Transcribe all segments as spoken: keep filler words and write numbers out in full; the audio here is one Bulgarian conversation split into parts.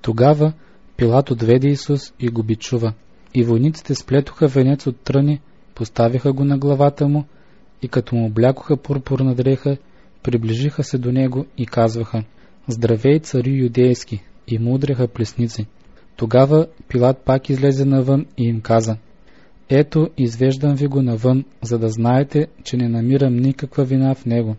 Тогава Пилат отведе Исус и го бичува. И войниците сплетоха венец от тръни, поставиха го на главата му и като му облякоха пурпурна дреха, приближиха се до него и казваха: „Здравей, цари юдейски!“ и му удреха плесници. Тогава Пилат пак излезе навън и им каза: „Ето, извеждам ви го навън, за да знаете, че не намирам никаква вина в него.“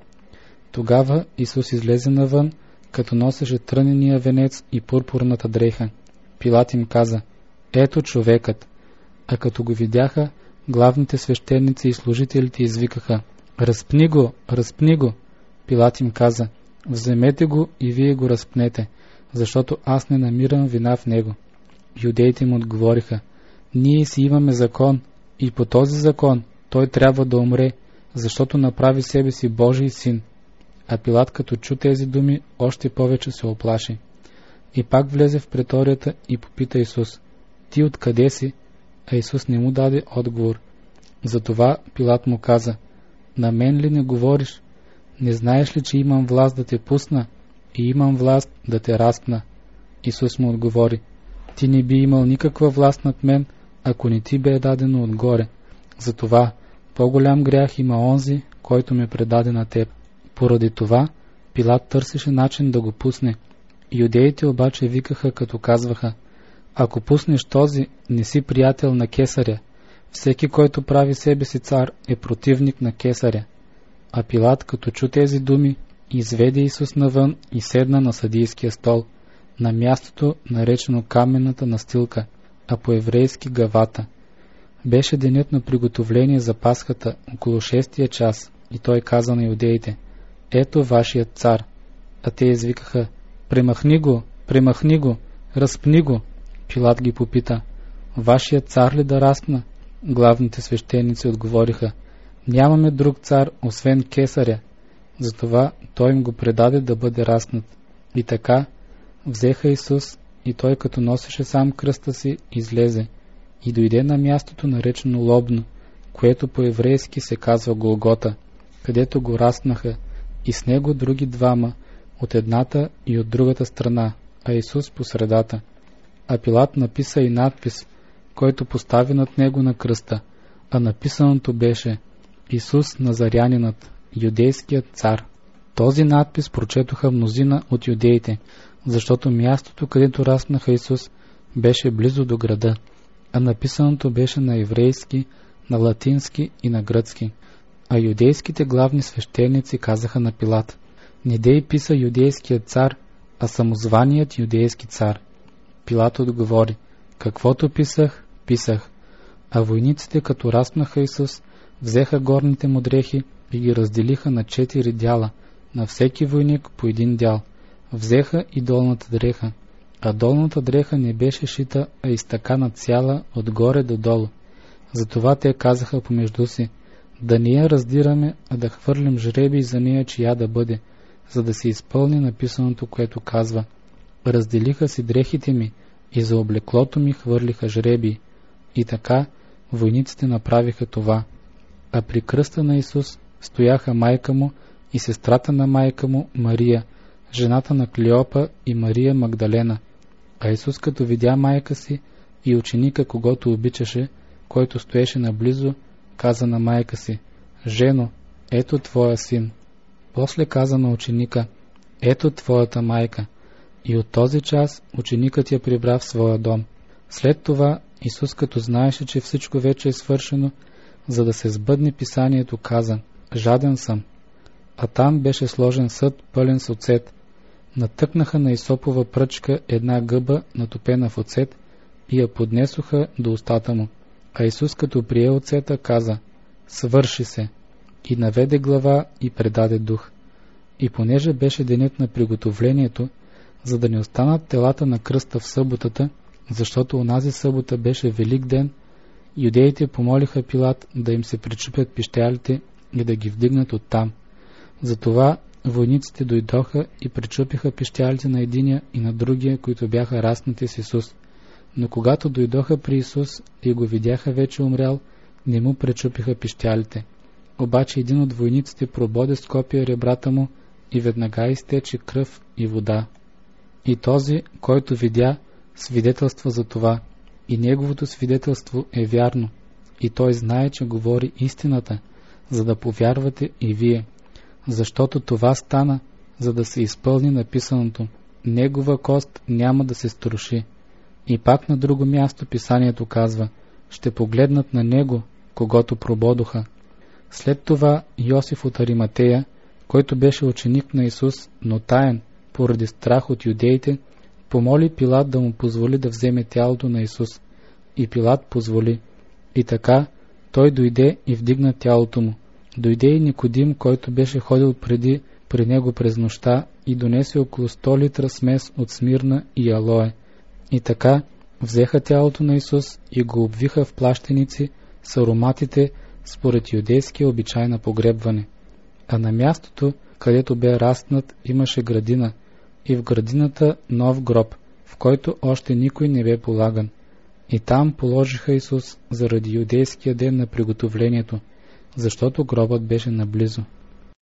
Тогава Исус излезе навън, като носеше трънения венец и пурпурната дреха. Пилат им каза: „Ето човекът!“ А като го видяха, главните свещеници и служителите извикаха: „Разпни го! Разпни го!“ Пилат им каза: „Вземете го и вие го разпнете, защото аз не намирам вина в него.“ Юдеите му отговориха: „Ние си имаме закон и по този закон той трябва да умре, защото направи себе си Божий син.“ А Пилат, като чу тези думи, още повече се оплаши. И пак влезе в преторията и попита Исус: „Ти откъде си?“ А Исус не му даде отговор. Затова Пилат му каза: „На мен ли не говориш? Не знаеш ли, че имам власт да те пусна и имам власт да те разпна?“ Исус му отговори: „Ти не би имал никаква власт над мен, ако не ти бе дадено отгоре. Затова по-голям грях има онзи, който ме предаде на теб.“ Поради това Пилат търсеше начин да го пусне. Юдеите обаче викаха, като казваха: „Ако пуснеш този, не си приятел на кесаря. Всеки, който прави себе си цар, е противник на кесаря.“ А Пилат, като чу тези думи, изведе Исус навън и седна на съдийския стол, на мястото, наречено каменната настилка, а по-еврейски гавата. Беше денят на приготовление за Пасхата, около шестия час, и той каза на юдеите: „Ето вашият цар.“ А те извикаха: „Премахни го, премахни го, разпни го.“ Пилат ги попита: „Вашият цар ли да разпна?“ Главните свещеници отговориха: „Нямаме друг цар, освен кесаря.“ Затова той им го предаде да бъде разпнат. И така взеха Исус, и той, като носеше сам кръста си, излезе и дойде на мястото, наречено Лобно, което по-еврейски се казва Голгота, където го разпнаха, и с него други двама, от едната и от другата страна, а Исус по средата. А Пилат написа и надпис, който постави над него на кръста, а написаното беше: „Исус Назарянинът, юдейският цар.“ Този надпис прочетоха мнозина от юдеите, защото мястото, където разпнаха Исус, беше близо до града, а написаното беше на еврейски, на латински и на гръцки. А юдейските главни свещеници казаха на Пилат: „Не дей писа юдейският цар, а самозваният юдейски цар.“ Пилат отговори: „Каквото писах, писах.“ А войниците, като разпнаха Исус, взеха горните му дрехи и ги разделиха на четири дяла, на всеки войник по един дял. Взеха и долната дреха, а долната дреха не беше шита, а изтъкана цяла отгоре до долу. Затова те казаха помежду си: „Да не я раздираме, а да хвърлим жребий за нея, чия да бъде, за да се изпълни написаното, което казва: разделиха си дрехите ми и за облеклото ми хвърлиха жребий.“ И така войниците направиха това. А при кръста на Исус стояха майка му и сестрата на майка му Мария, жената на Клеопа, и Мария Магдалена. А Исус, като видя майка си и ученика, когото обичаше, който стоеше наблизо, каза на майка си: „Жено, ето твоя син.“ После каза на ученика: „Ето твоята майка.“ И от този час ученикът я прибра в своя дом. След това Исус, като знаеше, че всичко вече е свършено, за да се сбъдне писанието, каза: „Жаден съм.“ А там беше сложен съд, пълен с оцет. Натъкнаха на исопова пръчка една гъба, натопена в оцет, и я поднесоха до устата му. А Исус, като прие оцета, каза: „Свърши се!“ И наведе глава и предаде дух. И понеже беше денят на приготовлението, за да не останат телата на кръста в съботата, защото онази събота беше Велик ден, юдеите помолиха Пилат да им се причупят пищялите и да ги вдигнат оттам. Затова войниците дойдоха и причупиха пищялите на единия и на другия, които бяха разпнати с Исус. Но когато дойдоха при Исус и го видяха вече умрял, не му пречупиха пищялите. Обаче един от войниците прободе с копие ребрата му и веднага изтече кръв и вода. И този, който видя, свидетелства за това, и неговото свидетелство е вярно, и той знае, че говори истината, за да повярвате и вие, защото това стана, за да се изпълни написаното: негова кост няма да се струши. И пак на друго място писанието казва: ще погледнат на него, когото прободоха. След това Йосиф от Ариматея, който беше ученик на Исус, но таен, поради страх от юдеите, помоли Пилат да му позволи да вземе тялото на Исус. И Пилат позволи. И така той дойде и вдигна тялото му. Дойде и Никодим, който беше ходил преди при него през нощта, и донесе около сто литра смес от смирна и алое. И така взеха тялото на Исус и го обвиха в плащеници с ароматите според юдейския обичай на погребване. А на мястото, където бе растнат, имаше градина, и в градината нов гроб, в който още никой не бе полаган. И там положиха Исус заради юдейския ден на приготовлението, защото гробът беше наблизо.